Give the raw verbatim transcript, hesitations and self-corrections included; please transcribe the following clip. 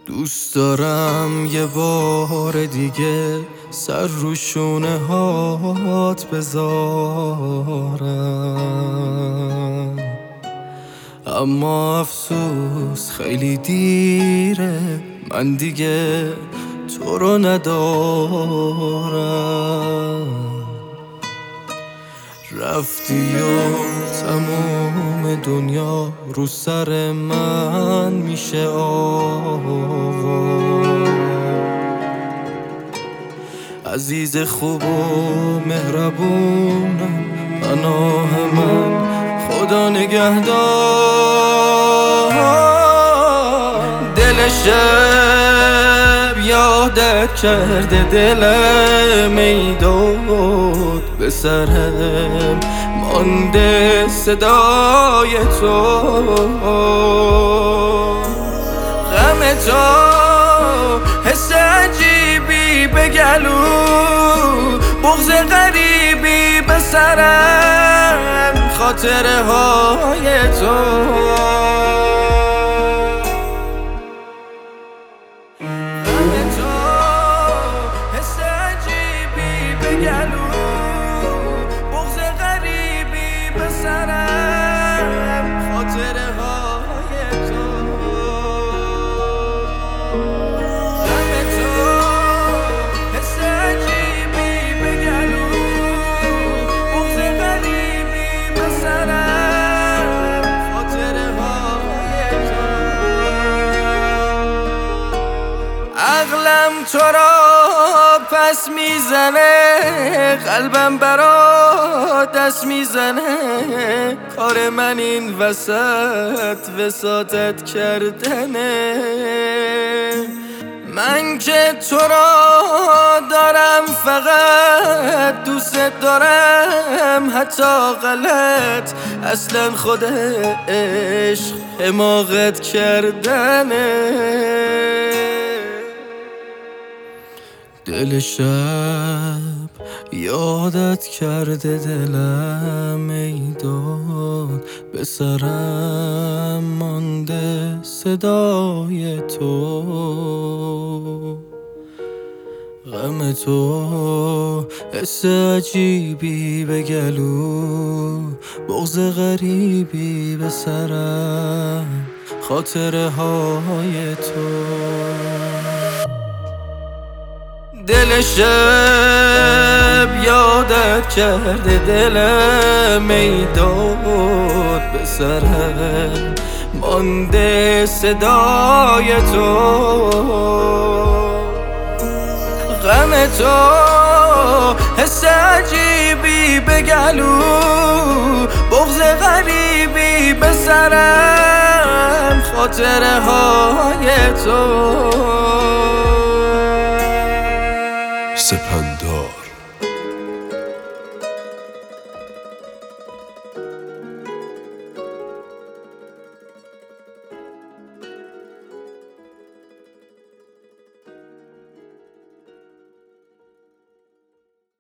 دوست دارم یه بار دیگه سر رو شونه هات بذارم، اما افسوس خیلی دیره، من دیگه تو رو ندارم. رفتی و تموم دنیا رو سر من میشه آوار. عزیز خوب و مهربونم، پناه من خدا نگهدار. دل شب یادت کرده، دلم ای داد به سرم مانده صدای تو. غم تو حس عجیبی به گلو، بغض غریبی به سرم، خاطره های تو. عقلم تو را پس میزنه، قلبم برا دست میزنه. کار من این وسط وساطت کردنه. من که تو را دارم، فقط دوست دارم، حتی غلط اصلا خود عشق حماقت کردنه. دل شب یادت کرده، دلم ای داد به سرم مانده صدای تو. غم تو حس عجیبی به گلو، بغض غریبی به سرم، خاطره های تو. دل شب یادت کرده، دلم ای داد به سرم مانده صدای تو. غم تو حس عجیبی به گلو، بغض غریبی به سرم، خاطره های تو. سپند